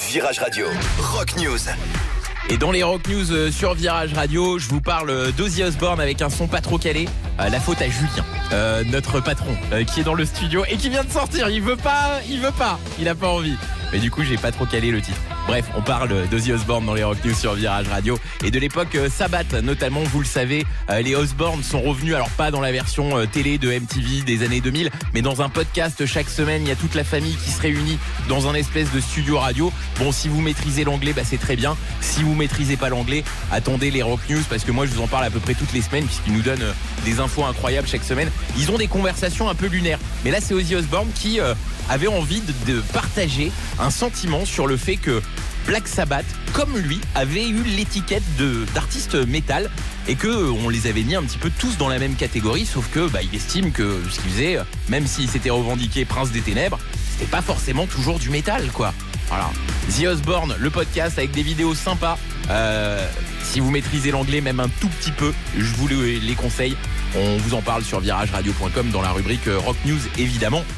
Virage Radio, Rock News. Et dans les Rock News sur Virage Radio, je vous parle d'Ozzy Osbourne avec un son pas trop calé. La faute à Julien, notre patron, qui est dans le studio et qui vient de sortir. Il veut pas, il a pas envie. Mais du coup, j'ai pas trop calé le titre. Bref, on parle d'Ozzy Osbourne dans les Rock News sur Virage Radio et de l'époque Sabbath, notamment, vous le savez, les Osbourne sont revenus, alors pas dans la version télé de MTV des années 2000, mais dans un podcast chaque semaine. Il y a toute la famille qui se réunit dans un espèce de studio radio. Bon, si vous maîtrisez l'anglais, c'est très bien. Si vous maîtrisez pas l'anglais, attendez les Rock News, parce que moi je vous en parle à peu près toutes les semaines, puisqu'ils nous donnent des infos incroyables chaque semaine. Ils ont des conversations un peu lunaires, mais là c'est Ozzy Osbourne qui avait envie de partager un sentiment sur le fait que Black Sabbath, comme lui, avait eu l'étiquette d'artiste métal et que on les avait mis un petit peu tous dans la même catégorie, sauf que il estime que ce qu'il faisait, même s'il s'était revendiqué Prince des Ténèbres, c'était pas forcément toujours du métal, quoi. Voilà. The Osbourne, le podcast avec des vidéos sympas. Si vous maîtrisez l'anglais même un tout petit peu, je vous les conseille. On vous en parle sur virageradio.com dans la rubrique Rock News, évidemment.